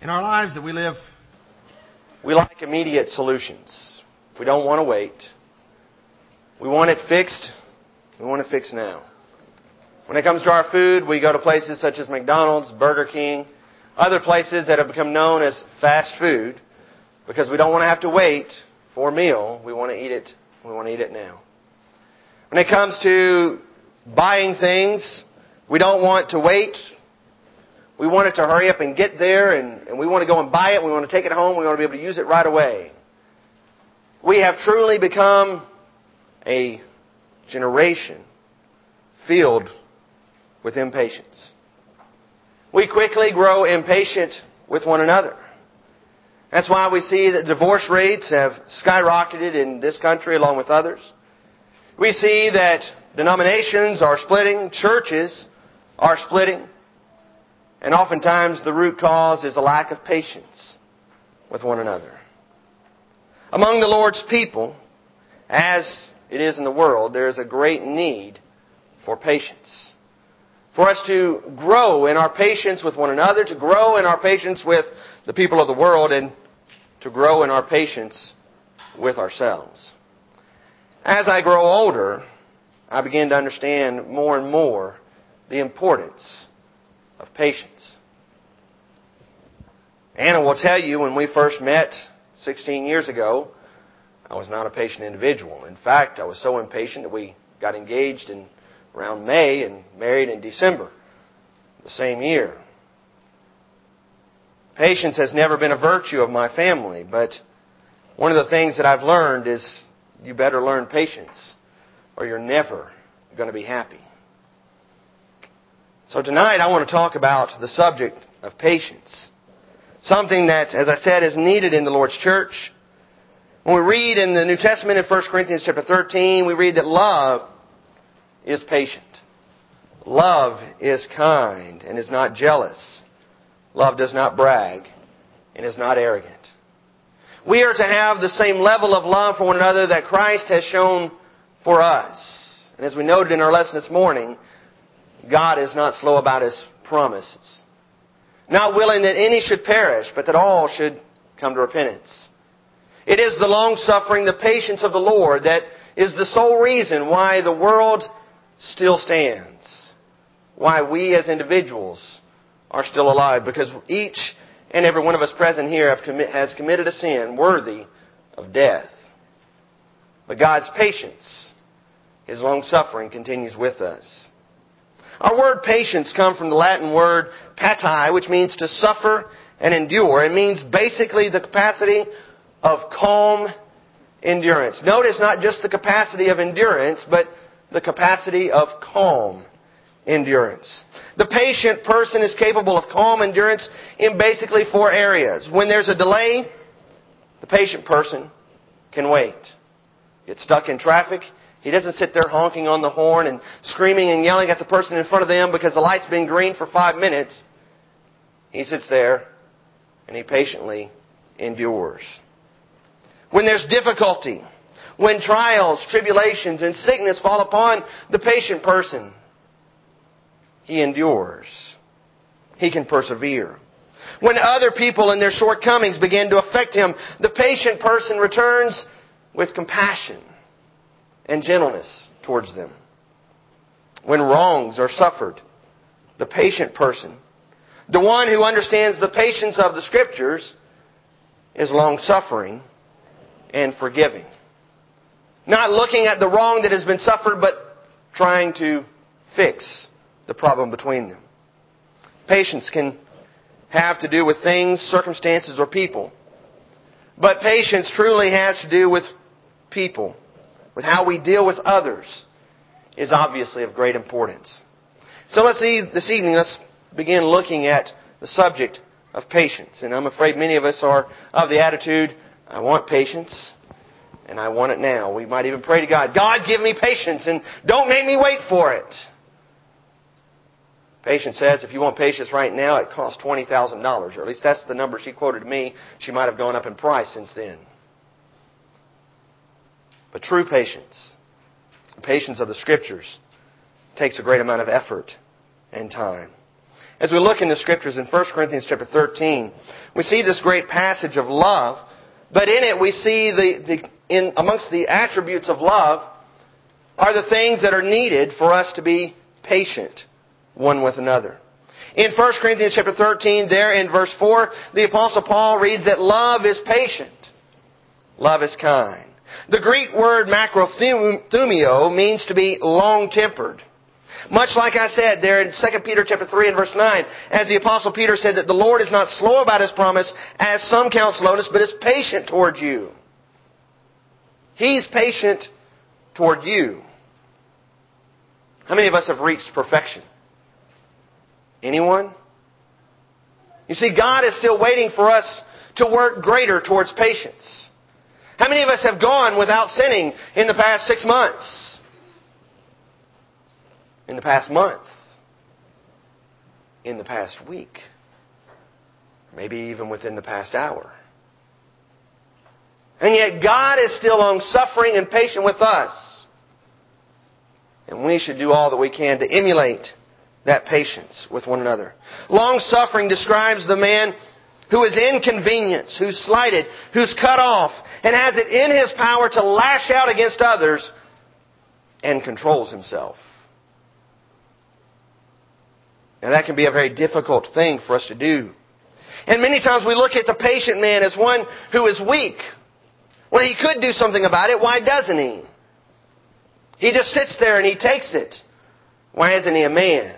In our lives that we live, we like immediate solutions. We don't want to wait. We want it fixed. We want it fixed now. When it comes to our food, we go to places such as McDonald's, Burger King, other places that have become known as fast food because we don't want to have to wait for a meal. We want to eat it. We want to eat it now. When it comes to buying things, we don't want to wait. We want it to hurry up and get there, and we want to go and buy it. We want to take it home. We want to be able to use it right away. We have truly become a generation filled with impatience. We quickly grow impatient with one another. That's why we see that divorce rates have skyrocketed in this country along with others. We see that denominations are splitting, churches are splitting, and oftentimes the root cause is a lack of patience with one another. Among the Lord's people, as it is in the world, there is a great need for patience. For us to grow in our patience with one another, to grow in our patience with the people of the world, and to grow in our patience with ourselves. As I grow older, I begin to understand more and more the importance of patience. Anna will tell you when we first met 16 years ago, I was not a patient individual. In fact, I was so impatient that we got engaged in around May and married in December the same year. Patience has never been a virtue of my family, but one of the things that I've learned is you better learn patience or you're never going to be happy. So tonight I want to talk about the subject of patience. Something that, as I said, is needed in the Lord's church. When we read in the New Testament in 1 Corinthians chapter 13, we read that love is patient. Love is kind and is not jealous. Love does not brag and is not arrogant. We are to have the same level of love for one another that Christ has shown for us. And as we noted in our lesson this morning, God is not slow about His promises. Not willing that any should perish, but that all should come to repentance. It is the long-suffering, the patience of the Lord that is the sole reason why the world still stands. Why we as individuals are still alive. Because each and every one of us present here has committed a sin worthy of death. But God's patience, His long-suffering, continues with us. Our word patience comes from the Latin word patai, which means to suffer and endure. It means basically the capacity of calm endurance. Notice not just the capacity of endurance, but the capacity of calm endurance. The patient person is capable of calm endurance in basically 4 areas. When there's a delay, the patient person can wait. Get stuck in traffic, he doesn't sit there honking on the horn and screaming and yelling at the person in front of them because the light's been green for 5 minutes. He sits there and he patiently endures. When there's difficulty, when trials, tribulations, and sickness fall upon the patient person, he endures. He can persevere. When other people and their shortcomings begin to affect him, the patient person returns with compassion and gentleness towards them. When wrongs are suffered, the patient person, the one who understands the patience of the Scriptures, is long-suffering and forgiving. Not looking at the wrong that has been suffered, but trying to fix the problem between them. Patience can have to do with things, circumstances, or people. But patience truly has to do with people, with how we deal with others, is obviously of great importance. So this evening, let's begin looking at the subject of patience. And I'm afraid many of us are of the attitude, I want patience, and I want it now. We might even pray to God, God, give me patience, and don't make me wait for it. Patience says, if you want patience right now, it costs $20,000. Or at least that's the number she quoted to me. She might have gone up in price since then. But true patience, the patience of the Scriptures, takes a great amount of effort and time. as we look in the Scriptures in 1 Corinthians chapter 13, we see this great passage of love, but in it we see amongst the attributes of love are the things that are needed for us to be patient one with another. In 1 Corinthians chapter 13, there in verse 4, the Apostle Paul reads that love is patient. Love is kind. The Greek word macrothumio means to be long-tempered. Much like I said there in 2 Peter chapter 3 and verse 9, as the Apostle Peter said that the Lord is not slow about His promise, as some count slowness, but is patient toward you. He's patient toward you. How many of us have reached perfection? Anyone? You see, God is still waiting for us to work greater towards patience. How many of us have gone without sinning in the past 6 months? In the past month? In the past week? Maybe even within the past hour? And yet God is still long-suffering and patient with us. And we should do all that we can to emulate that patience with one another. Long-suffering describes the man who is inconvenienced, who's slighted, who's cut off, and has it in his power to lash out against others and controls himself. Now that can be a very difficult thing for us to do. And many times we look at the patient man as one who is weak. Well, he could do something about it. Why doesn't he? He just sits there and he takes it. Why isn't he a man?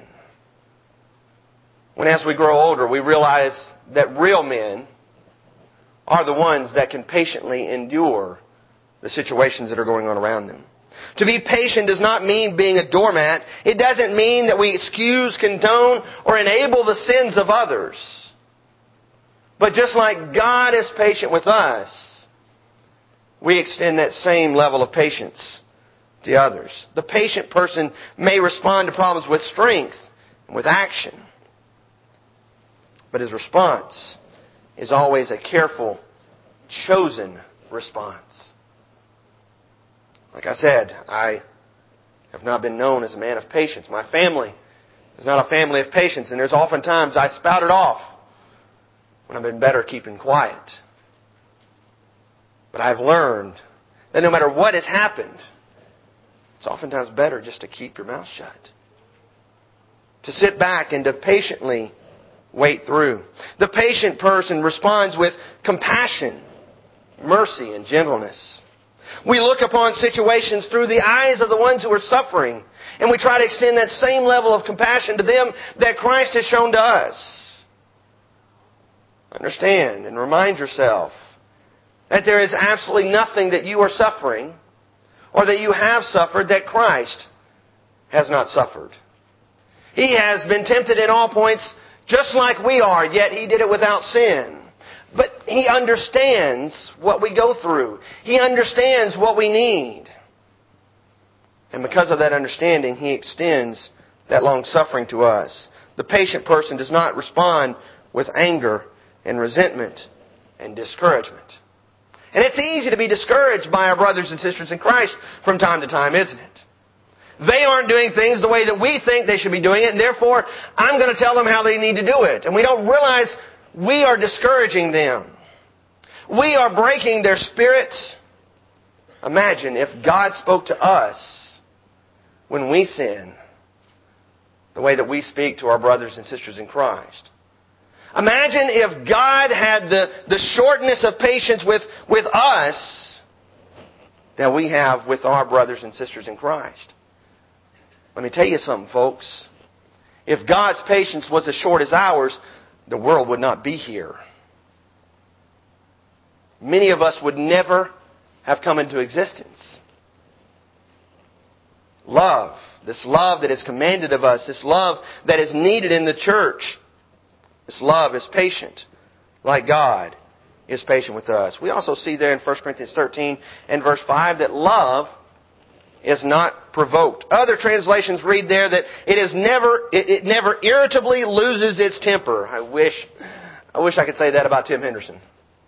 When as we grow older, we realize that real men are the ones that can patiently endure the situations that are going on around them. To be patient does not mean being a doormat. It doesn't mean that we excuse, condone, or enable the sins of others. But just like God is patient with us, we extend that same level of patience to others. The patient person may respond to problems with strength and with action. But his response is always a careful, chosen response. Like I said, I have not been known as a man of patience. My family is not a family of patience, and there's oftentimes I spout it off when I've been better keeping quiet. But I've learned that no matter what has happened, it's oftentimes better just to keep your mouth shut. To sit back and to patiently wait through. The patient person responds with compassion, mercy, and gentleness. We look upon situations through the eyes of the ones who are suffering, and we try to extend that same level of compassion to them that Christ has shown to us. Understand and remind yourself that there is absolutely nothing that you are suffering or that you have suffered that Christ has not suffered. He has been tempted in all points just like we are, yet He did it without sin. But He understands what we go through. He understands what we need. And because of that understanding, He extends that long-suffering to us. The patient person does not respond with anger and resentment and discouragement. And it's easy to be discouraged by our brothers and sisters in Christ from time to time, isn't it? They aren't doing things the way that we think they should be doing it, and therefore I'm going to tell them how they need to do it. And we don't realize we are discouraging them. We are breaking their spirits. Imagine if God spoke to us when we sin the way that we speak to our brothers and sisters in Christ. Imagine if God had the shortness of patience with us that we have with our brothers and sisters in Christ. Let me tell you something, folks. If God's patience was as short as ours, the world would not be here. Many of us would never have come into existence. Love, this love that is commanded of us, this love that is needed in the church, this love is patient, like God is patient with us. We also see there in 1 Corinthians 13 and verse 5 that love is not provoked. Other translations read there that it never irritably loses its temper. I wish I could say that about Tim Henderson.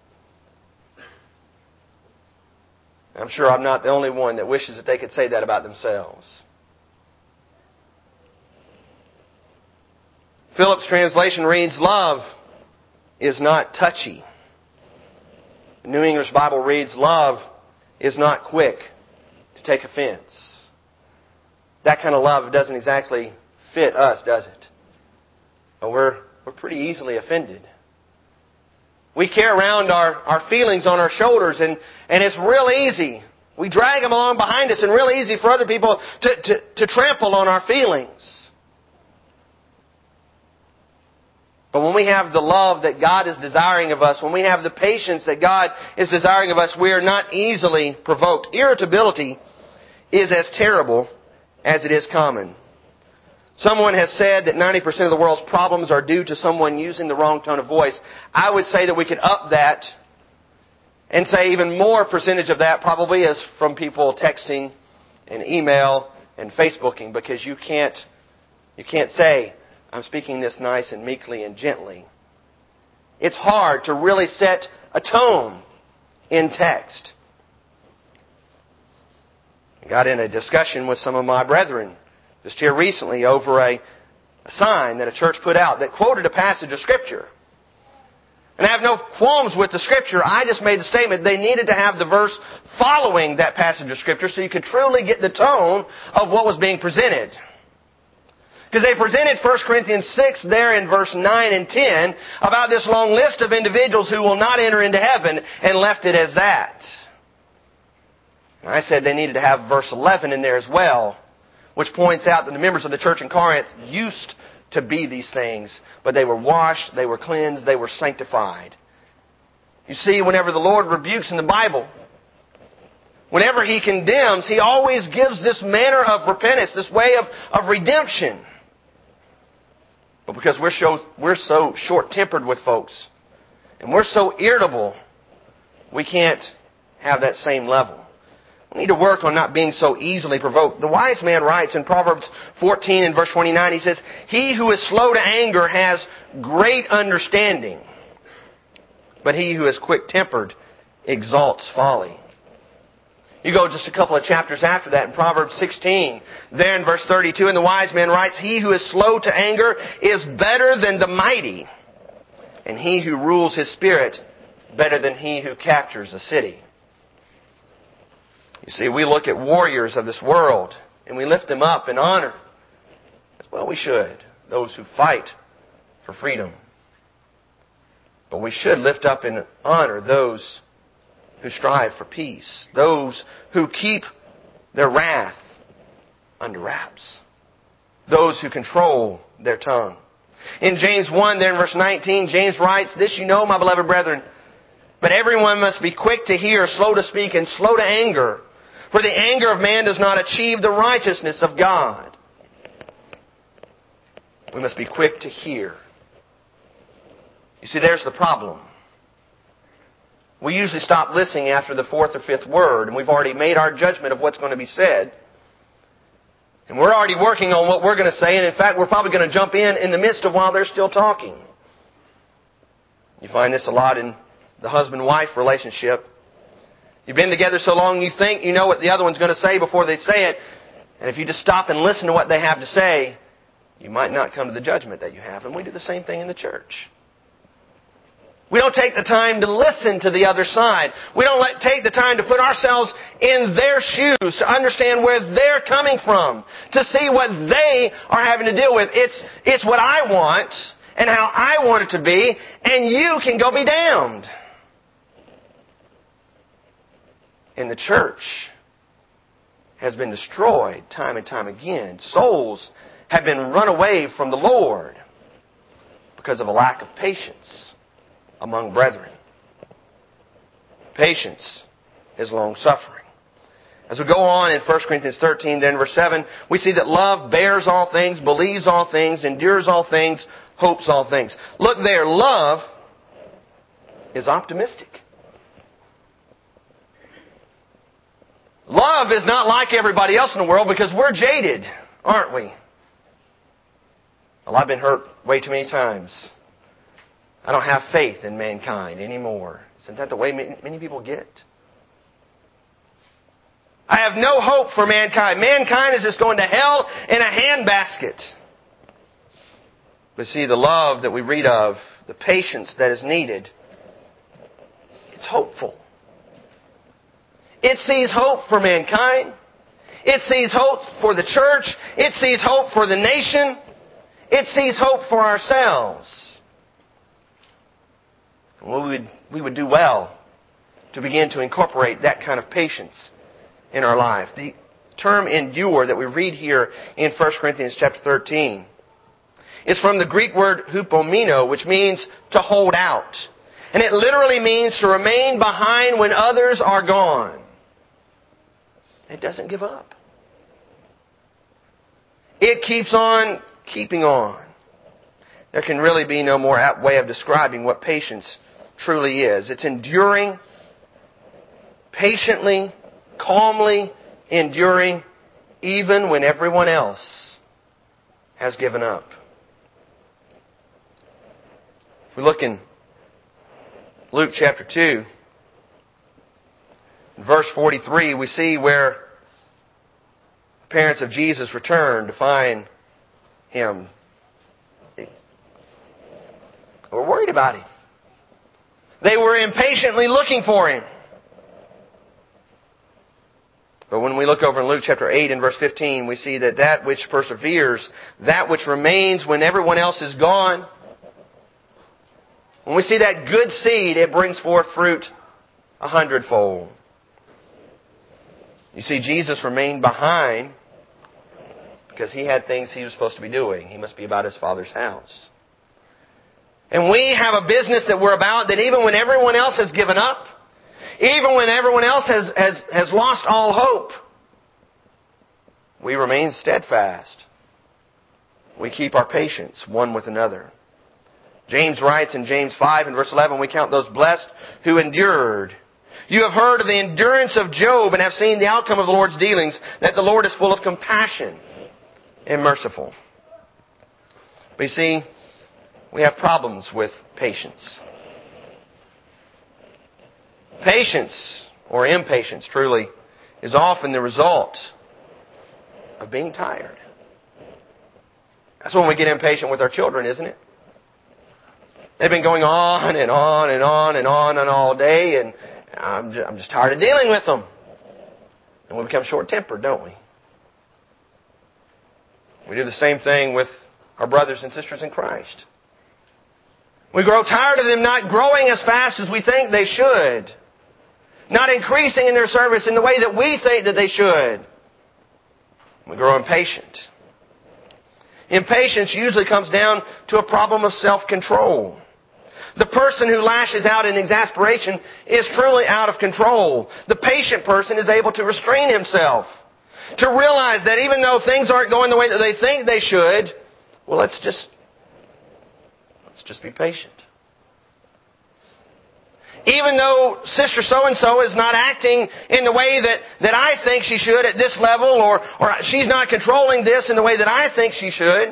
I'm sure I'm not the only one that wishes that they could say that about themselves. Phillips' translation reads, love is not touchy. The New English Bible reads, love is not quick to take offense. That kind of love doesn't exactly fit us, does it? But we're pretty easily offended. We carry around our feelings on our shoulders, and it's real easy. We drag them along behind us, and real easy for other people to trample on our feelings. But when we have the love that God is desiring of us, when we have the patience that God is desiring of us, we are not easily provoked. Irritability is as terrible as it is common. Someone has said that 90% of the world's problems are due to someone using the wrong tone of voice. I would say that we could up that and say even more percentage of that probably is from people texting and email and Facebooking, because you can't say, I'm speaking this nice and meekly and gently. It's hard to really set a tone in text. I got in a discussion with some of my brethren just here recently over a sign that a church put out that quoted a passage of Scripture. And I have no qualms with the Scripture. I just made the statement they needed to have the verse following that passage of Scripture so you could truly get the tone of what was being presented. Because they presented 1 Corinthians 6 there in verse 9 and 10 about this long list of individuals who will not enter into heaven, and left it as that. And I said they needed to have verse 11 in there as well, which points out that the members of the church in Corinth used to be these things, but they were washed, they were cleansed, they were sanctified. You see, whenever the Lord rebukes in the Bible, whenever He condemns, He always gives this manner of repentance, this way of redemption. But because we're so short-tempered with folks, and we're so irritable, we can't have that same level. We need to work on not being so easily provoked. The wise man writes in Proverbs 14 and verse 29, he says, he who is slow to anger has great understanding, but he who is quick-tempered exalts folly. You go just a couple of chapters after that in Proverbs 16, there in verse 32, and the wise man writes, he who is slow to anger is better than the mighty, and he who rules his spirit better than he who captures a city. You see, we look at warriors of this world, and we lift them up in honor. Well, we should. Those who fight for freedom. But we should lift up in honor those who strive for peace. Those who keep their wrath under wraps. Those who control their tongue. In James 1, there in verse 19, James writes, this you know, my beloved brethren, but everyone must be quick to hear, slow to speak, and slow to anger. For the anger of man does not achieve the righteousness of God. We must be quick to hear. You see, there's the problem. We usually stop listening after the fourth or fifth word, and we've already made our judgment of what's going to be said. And we're already working on what we're going to say, and in fact, we're probably going to jump in the midst of while they're still talking. You find this a lot in the husband-wife relationship. You've been together so long you think you know what the other one's going to say before they say it. And if you just stop and listen to what they have to say, you might not come to the judgment that you have. And we do the same thing in the church. We don't take the time to listen to the other side. We don't take the time to put ourselves in their shoes, to understand where they're coming from, to see what they are having to deal with. It's what I want and how I want it to be, and you can go be damned. And the church has been destroyed time and time again. Souls have been run away from the Lord because of a lack of patience among brethren. Patience is long-suffering. As we go on in 1 Corinthians 13, then verse 7, we see that love bears all things, believes all things, endures all things, hopes all things. Look there, love is optimistic. Love is not like everybody else in the world because we're jaded, aren't we? Well, I've been hurt way too many times. I don't have faith in mankind anymore. Isn't that the way many people get? I have no hope for mankind. Mankind is just going to hell in a handbasket. But see, the love that we read of, the patience that is needed, it's hopeful. It sees hope for mankind. It sees hope for the church. It sees hope for the nation. It sees hope for ourselves. We would do well to begin to incorporate that kind of patience in our life. The term endure that we read here in 1 Corinthians chapter 13 is from the Greek word hupomeno, which means to hold out. And it literally means to remain behind when others are gone. It doesn't give up. It keeps on keeping on. There can really be no more apt way of describing what patience truly is. It's enduring, patiently, calmly enduring, even when everyone else has given up. If we look in Luke chapter 2, verse 43, we see where the parents of Jesus returned to find Him. They were worried about Him. They were impatiently looking for Him. But when we look over in Luke chapter 8 and verse 15, we see that which perseveres, that which remains when everyone else is gone, when we see that good seed, it brings forth fruit 100-fold. You see, Jesus remained behind because He had things He was supposed to be doing. He must be about His Father's house. And we have a business that we're about that even when everyone else has given up, even when everyone else has lost all hope, we remain steadfast. We keep our patience one with another. James writes in James 5 and verse 11, we count those blessed who endured. You have heard of the endurance of Job and have seen the outcome of the Lord's dealings, that the Lord is full of compassion and merciful. But you see, we have problems with patience. Patience, or impatience truly, is often the result of being tired. That's when we get impatient with our children, isn't it? They've been going on and on and on and on and all day, and I'm just tired of dealing with them. And we become short-tempered, don't we? We do the same thing with our brothers and sisters in Christ. We grow tired of them not growing as fast as we think they should. Not increasing in their service in the way that we think that they should. We grow impatient. Impatience usually comes down to a problem of self-control. The person who lashes out in exasperation is truly out of control. The patient person is able to restrain himself. To realize that even though things aren't going the way that they think they should, well, let's just be patient. Even though Sister so-and-so is not acting in the way that I think she should at this level, or she's not controlling this in the way that I think she should,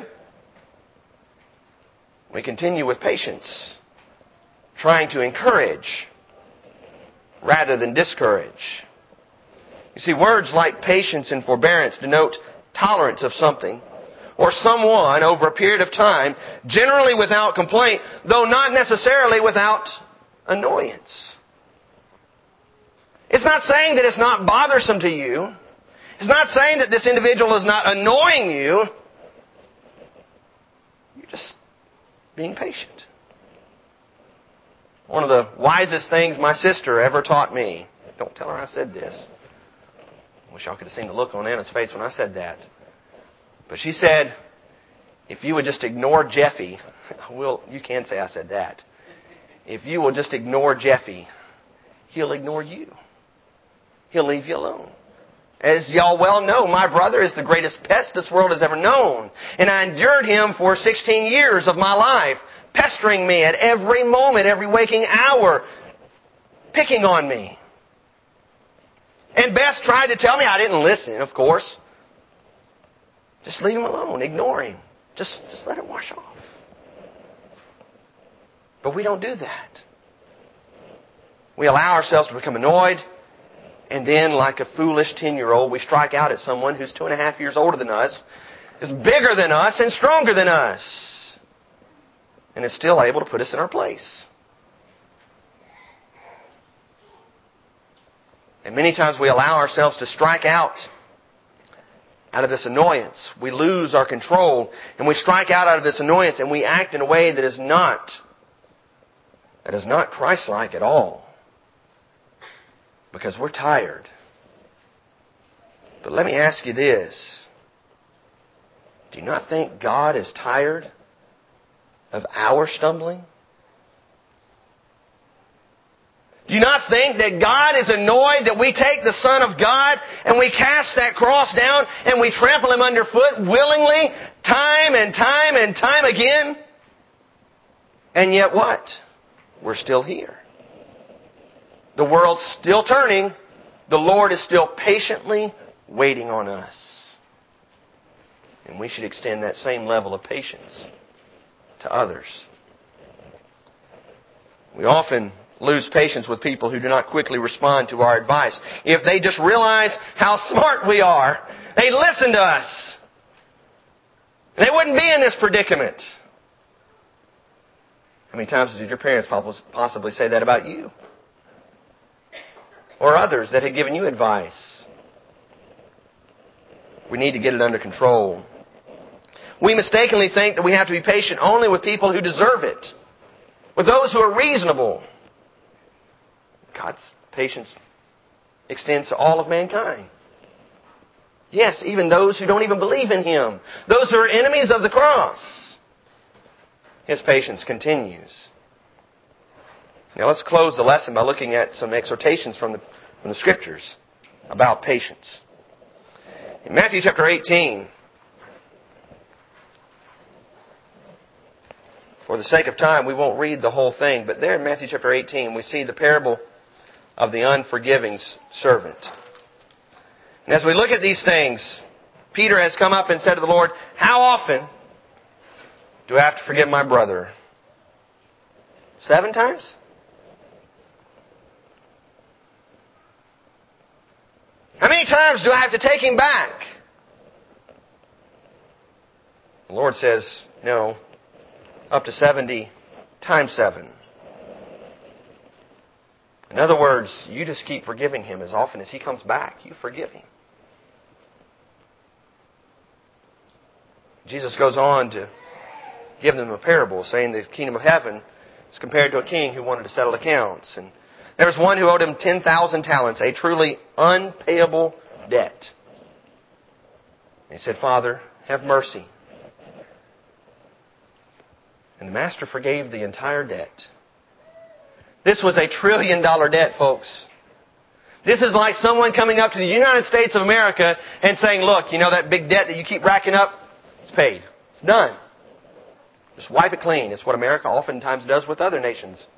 we continue with patience, trying to encourage rather than discourage. You see, words like patience and forbearance denote tolerance of something or someone over a period of time, generally without complaint, though not necessarily without annoyance. It's not saying that it's not bothersome to you. It's not saying that this individual is not annoying you. You're just being patient. One of the wisest things my sister ever taught me, don't tell her I said this. I wish y'all could have seen the look on Anna's face when I said that. But she said, if you would just ignore Jeffy, you can say I said that. If you will just ignore Jeffy, he'll ignore you. He'll leave you alone. As y'all well know, my brother is the greatest pest this world has ever known. And I endured him for 16 years of my life, pestering me at every moment, every waking hour, picking on me. And Beth tried to tell me, I didn't listen, of course. Just leave him alone. Ignore him. Just let it wash off. But we don't do that. We allow ourselves to become annoyed, and then, like a foolish 10-year-old, we strike out at someone who's 2.5 years older than us, is bigger than us, and stronger than us. and is still able to put us in our place. And many times we allow ourselves to strike out of this annoyance. We lose our control, and we strike out of this annoyance, and we act in a way that is not Christ-like at all. Because we're tired. But let me ask you this. Do you not think God is tired of our stumbling? Do you not think that God is annoyed that we take the Son of God and we cast that cross down and we trample Him underfoot willingly, time and time and time again? And yet what? We're still here. The world's still turning. The Lord is still patiently waiting on us. And we should extend that same level of patience to others. We often lose patience with people who do not quickly respond to our advice. If they just realize how smart we are, they'd listen to us. They wouldn't be in this predicament. How many times did your parents possibly say that about you? Or others that had given you advice? We need to get it under control. We mistakenly think that we have to be patient only with people who deserve it, with those who are reasonable. God's patience extends to all of mankind. Yes, even those who don't even believe in Him. Those who are enemies of the cross. His patience continues. Now let's close the lesson by looking at some exhortations from the Scriptures about patience. In Matthew chapter 18, for the sake of time, we won't read the whole thing, but there in Matthew chapter 18, we see the parable of the unforgiving servant. And as we look at these things, Peter has come up and said to the Lord, how often do I have to forgive my brother? 7 times? How many times do I have to take him back? The Lord says, no, up to 70 times 7. In other words, you just keep forgiving him as often as he comes back. You forgive him. Jesus goes on to give them a parable, saying the kingdom of heaven is compared to a king who wanted to settle accounts. And there was one who owed him 10,000 talents, a truly unpayable debt. And he said, Father, have mercy. And the master forgave the entire debt. This was $1 trillion debt, folks. This is like someone coming up to the United States of America and saying, look, you know that big debt that you keep racking up? It's paid. It's done. Just wipe it clean. It's what America oftentimes does with other nations.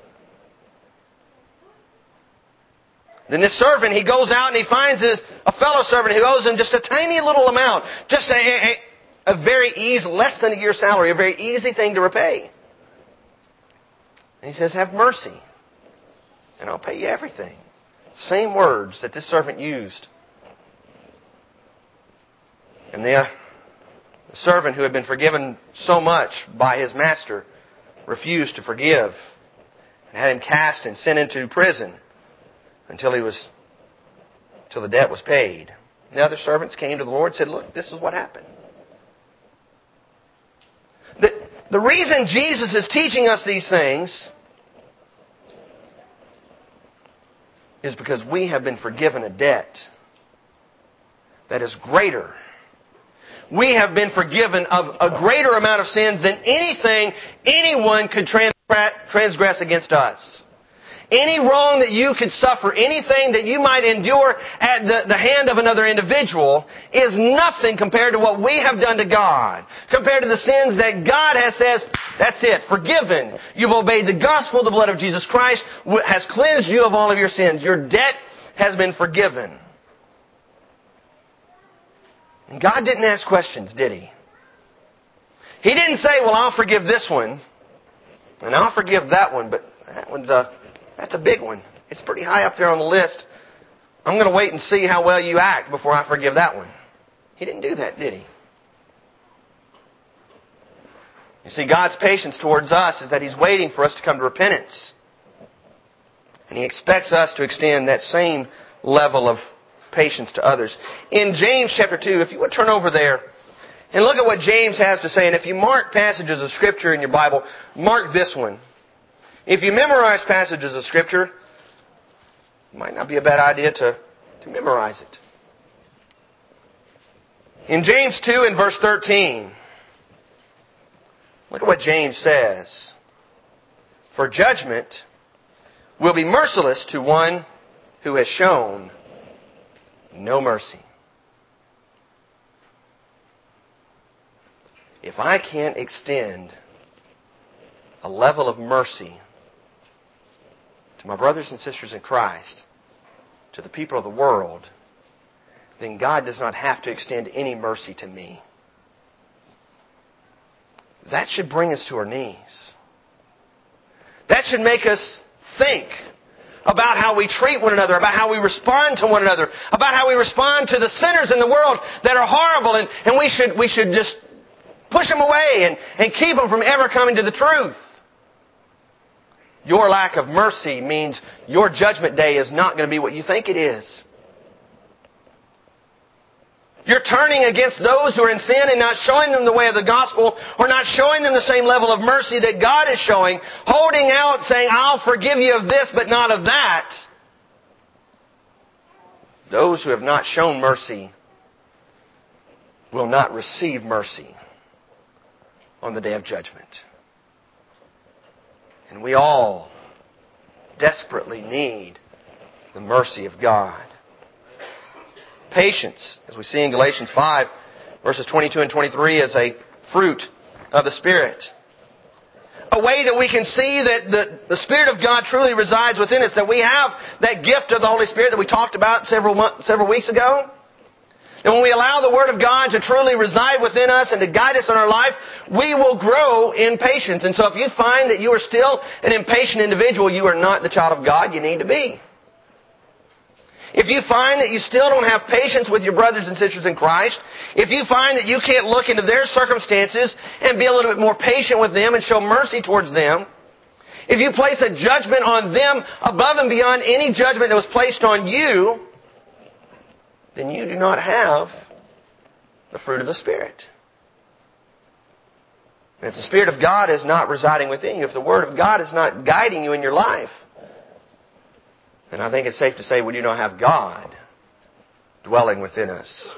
Then this servant, he goes out and he finds a fellow servant who owes him just a tiny little amount. Just a very easy, less than a year's salary, a very easy thing to repay. And he says, have mercy, and I'll pay you everything. Same words that this servant used. And the servant who had been forgiven so much by his master refused to forgive and had him cast and sent into prison until the debt was paid. The other servants came to the Lord and said, look, this is what happened. The reason Jesus is teaching us these things is because we have been forgiven a debt that is greater. We have been forgiven of a greater amount of sins than anything anyone could transgress against us. Any wrong that you could suffer, anything that you might endure at the hand of another individual is nothing compared to what we have done to God. Compared to the sins that God has says, that's it, forgiven. You've obeyed the gospel, the blood of Jesus Christ has cleansed you of all of your sins. Your debt has been forgiven. And God didn't ask questions, did He? He didn't say, well, I'll forgive this one, and I'll forgive that one, but that's a big one. It's pretty high up there on the list. I'm going to wait and see how well you act before I forgive that one. He didn't do that, did He? You see, God's patience towards us is that He's waiting for us to come to repentance. And He expects us to extend that same level of patience to others. In James chapter 2, if you would turn over there and look at what James has to say. And if you mark passages of Scripture in your Bible, mark this one. If you memorize passages of Scripture, it might not be a bad idea to memorize it. In James 2 and verse 13, look at what James says. For judgment will be merciless to one who has shown no mercy. If I can't extend a level of mercy to my brothers and sisters in Christ, to the people of the world, then God does not have to extend any mercy to me. That should bring us to our knees. That should make us think about how we treat one another, about how we respond to one another, about how we respond to the sinners in the world that are horrible, and we should just push them away and keep them from ever coming to the truth. Your lack of mercy means your judgment day is not going to be what you think it is. You're turning against those who are in sin and not showing them the way of the gospel, or not showing them the same level of mercy that God is showing, holding out saying, I'll forgive you of this but not of that. Those who have not shown mercy will not receive mercy on the day of judgment. And we all desperately need the mercy of God. Patience, as we see in Galatians 5, verses 22 and 23, is a fruit of the Spirit. A way that we can see that the Spirit of God truly resides within us, that we have that gift of the Holy Spirit that we talked about several weeks ago. And when we allow the Word of God to truly reside within us and to guide us in our life, we will grow in patience. And so if you find that you are still an impatient individual, you are not the child of God you need to be. If you find that you still don't have patience with your brothers and sisters in Christ, if you find that you can't look into their circumstances and be a little bit more patient with them and show mercy towards them, if you place a judgment on them above and beyond any judgment that was placed on you, then you do not have the fruit of the Spirit. And if the Spirit of God is not residing within you, if the Word of God is not guiding you in your life, then I think it's safe to say we do not have God dwelling within us.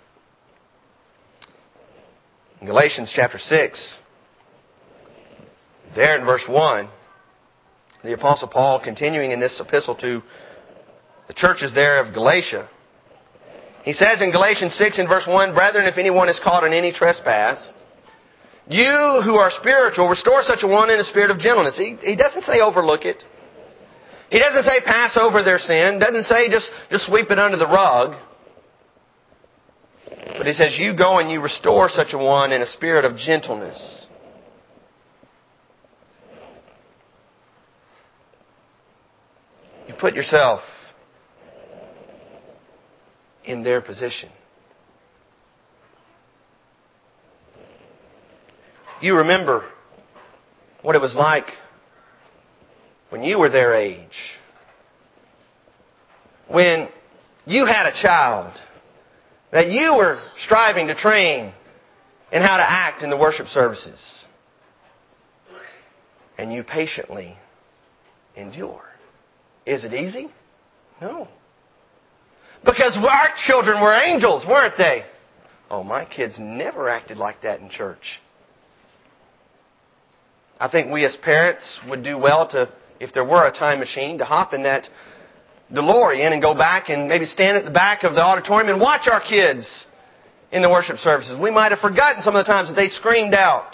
In Galatians chapter 6, there in verse 1, the Apostle Paul, continuing in this epistle to the churches there of Galatia, he says in Galatians 6 and verse 1, Brethren, if anyone is caught in any trespass, you who are spiritual, restore such a one in a spirit of gentleness. He doesn't say overlook it. He doesn't say pass over their sin. Doesn't say just sweep it under the rug. But he says you go and you restore such a one in a spirit of gentleness. You put yourself in their position. You remember what it was like when you were their age. When you had a child that you were striving to train in how to act in the worship services. And you patiently endure. Is it easy? No. Because our children were angels, weren't they? Oh, my kids never acted like that in church. I think we as parents would do well to, if there were a time machine, to hop in that DeLorean and go back and maybe stand at the back of the auditorium and watch our kids in the worship services. We might have forgotten some of the times that they screamed out.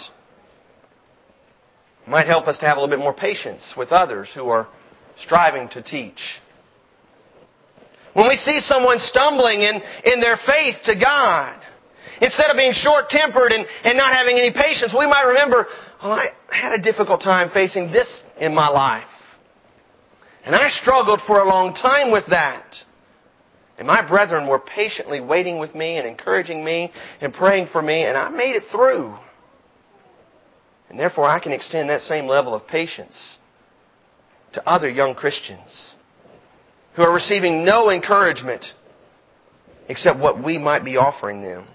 It might help us to have a little bit more patience with others who are striving to teach. When we see someone stumbling in their faith to God, instead of being short-tempered and not having any patience, we might remember, I had a difficult time facing this in my life. And I struggled for a long time with that. And my brethren were patiently waiting with me and encouraging me and praying for me, and I made it through. And therefore I can extend that same level of patience to other young Christians who are receiving no encouragement except what we might be offering them.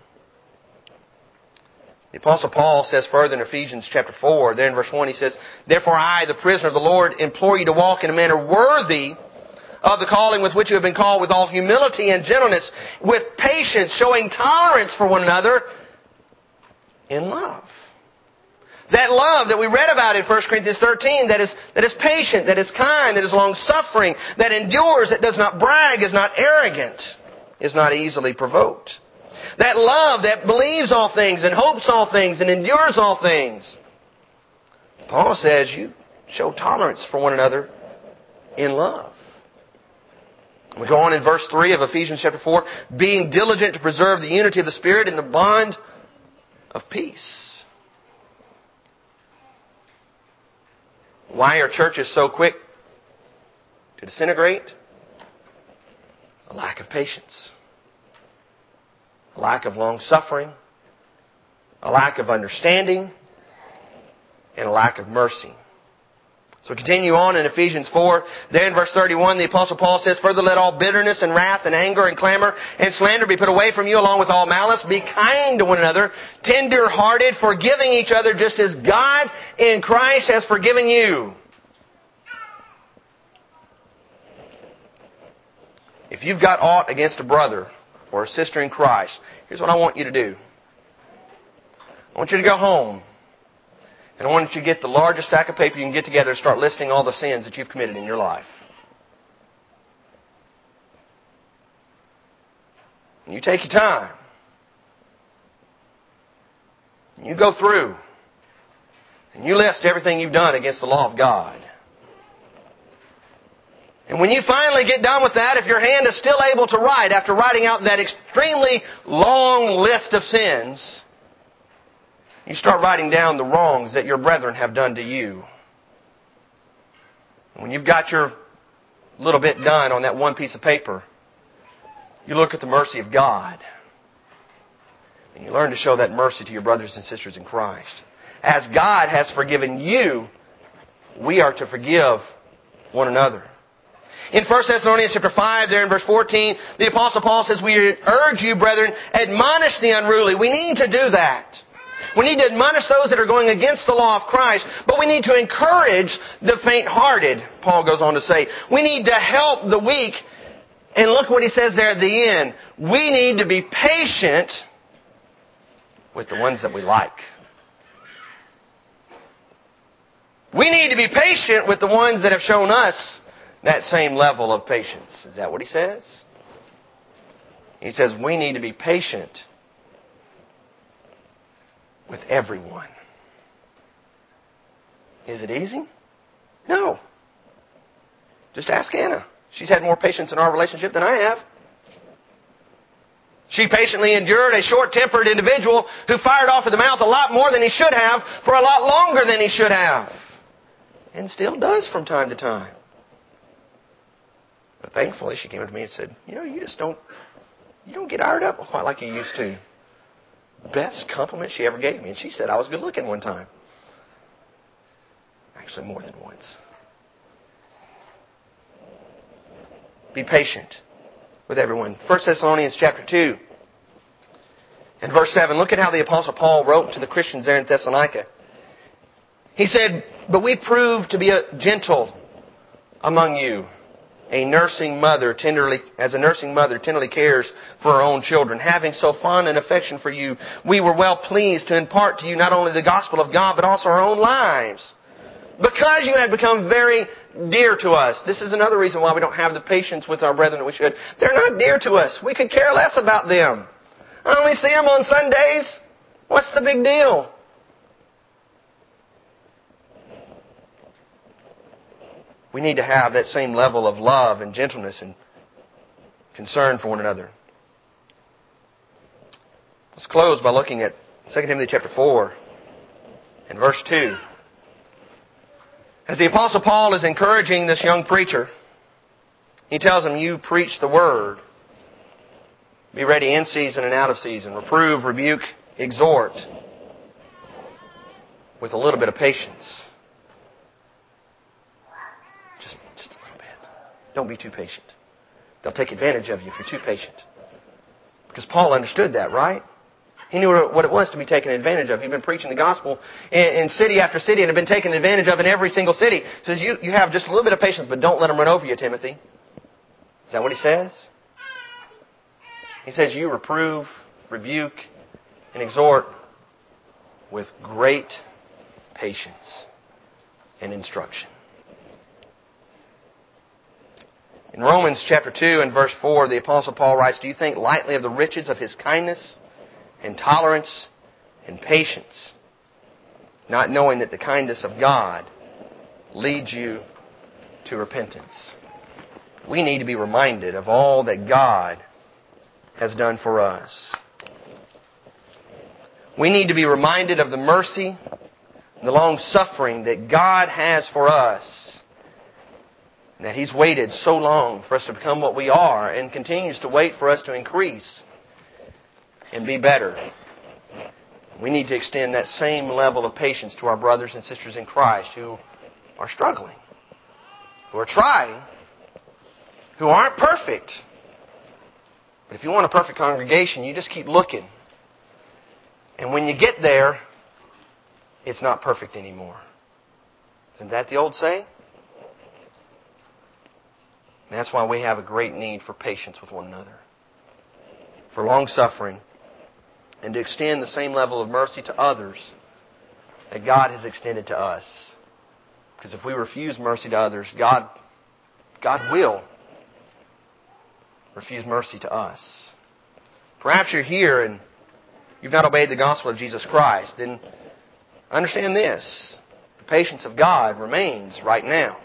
The Apostle Paul says further in Ephesians chapter 4, there in verse 1, he says, "Therefore I, the prisoner of the Lord, implore you to walk in a manner worthy of the calling with which you have been called, with all humility and gentleness, with patience, showing tolerance for one another in love." That love that we read about in 1 Corinthians 13, that is patient, that is kind, that is long-suffering, that endures, that does not brag, is not arrogant, is not easily provoked. That love that believes all things and hopes all things and endures all things. Paul says you show tolerance for one another in love. We go on in verse 3 of Ephesians chapter 4, being diligent to preserve the unity of the Spirit in the bond of peace. Why are churches so quick to disintegrate? A lack of patience. A lack of long-suffering. A lack of understanding. And a lack of mercy. So continue on in Ephesians 4. There in verse 31, the Apostle Paul says, "Further let all bitterness and wrath and anger and clamor and slander be put away from you, along with all malice. Be kind to one another, tender-hearted, forgiving each other, just as God in Christ has forgiven you." If you've got aught against a brother or a sister in Christ, here's what I want you to do. I want you to go home. And I want you to get the largest stack of paper you can get together and start listing all the sins that you've committed in your life. And you take your time. And you go through. And you list everything you've done against the law of God. And when you finally get done with that, if your hand is still able to write after writing out that extremely long list of sins, you start writing down the wrongs that your brethren have done to you. When you've got your little bit done on that one piece of paper, you look at the mercy of God. And you learn to show that mercy to your brothers and sisters in Christ. As God has forgiven you, we are to forgive one another. In 1 Thessalonians chapter 5, there in verse 14, the Apostle Paul says, "We urge you, brethren, admonish the unruly." We need to do that. We need to admonish those that are going against the law of Christ, but we need to encourage the faint-hearted, Paul goes on to say. We need to help the weak. And look what he says there at the end. We need to be patient with the ones that we like. We need to be patient with the ones that have shown us that same level of patience. Is that what he says? He says we need to be patient with everyone. Is it easy? No. Just ask Anna. She's had more patience in our relationship than I have. She patiently endured a short-tempered individual who fired off at the mouth a lot more than he should have for a lot longer than he should have. And still does from time to time. But thankfully she came up to me and said, you just don't get fired up quite like you used to. Best compliment she ever gave me. And she said I was good looking one time. Actually, more than once. Be patient with everyone. 1 Thessalonians chapter 2 and verse 7. Look at how the Apostle Paul wrote to the Christians there in Thessalonica. He said, "But we prove to be gentle among you, as a nursing mother tenderly cares for her own children, having so fond an affection for you, we were well pleased to impart to you not only the gospel of God, but also our own lives. Because you had become very dear to us." This is another reason why we don't have the patience with our brethren that we should. They're not dear to us. We could care less about them. I only see them on Sundays. What's the big deal? We need to have that same level of love and gentleness and concern for one another. Let's close by looking at 2 Timothy chapter 4 and verse 2. As the Apostle Paul is encouraging this young preacher, he tells him, "You preach the word. Be ready in season and out of season. Reprove, rebuke, exhort." with a little bit of patience. Just a little bit. Don't be too patient. They'll take advantage of you if you're too patient. Because Paul understood that, right? He knew what it was to be taken advantage of. He'd been preaching the gospel in city after city and had been taken advantage of in every single city. He says, you have just a little bit of patience, but don't let them run over you, Timothy. Is that what he says? He says, you reprove, rebuke, and exhort with great patience and instruction. In Romans chapter 2 and verse 4, the Apostle Paul writes, do you think lightly of the riches of His kindness and tolerance and patience, not knowing that the kindness of God leads you to repentance? We need to be reminded of all that God has done for us. We need to be reminded of the mercy and the long suffering that God has for us. And that He's waited so long for us to become what we are and continues to wait for us to increase and be better. We need to extend that same level of patience to our brothers and sisters in Christ who are struggling, who are trying, who aren't perfect. But if you want a perfect congregation, you just keep looking. And when you get there, it's not perfect anymore. Isn't that the old saying? And that's why we have a great need for patience with one another, for long-suffering, and to extend the same level of mercy to others that God has extended to us. Because if we refuse mercy to others, God will refuse mercy to us. Perhaps you're here and you've not obeyed the gospel of Jesus Christ. Then understand this. The patience of God remains right now.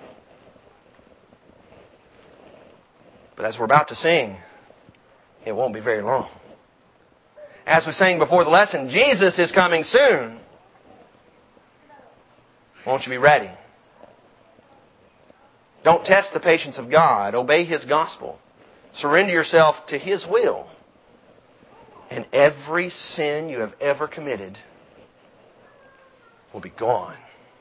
But as we're about to sing, it won't be very long. As we sang before the lesson, Jesus is coming soon. Won't you be ready? Don't test the patience of God. Obey His gospel. Surrender yourself to His will. And every sin you have ever committed will be gone.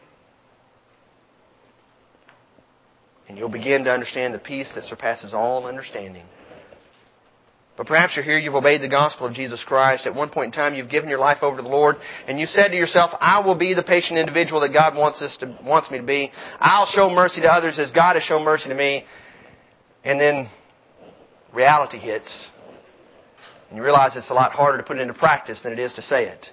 And you'll begin to understand the peace that surpasses all understanding. But perhaps you're here, you've obeyed the gospel of Jesus Christ. At one point in time, you've given your life over to the Lord, and you said to yourself, I will be the patient individual that God wants me to be. I'll show mercy to others as God has shown mercy to me. And then reality hits, and you realize it's a lot harder to put it into practice than it is to say it.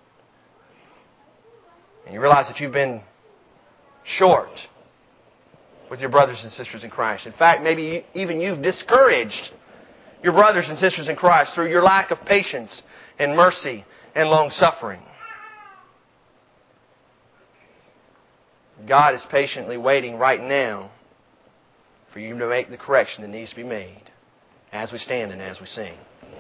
And you realize that you've been short with your brothers and sisters in Christ. In fact, maybe even you've discouraged your brothers and sisters in Christ through your lack of patience and mercy and long-suffering. God is patiently waiting right now for you to make the correction that needs to be made as we stand and as we sing.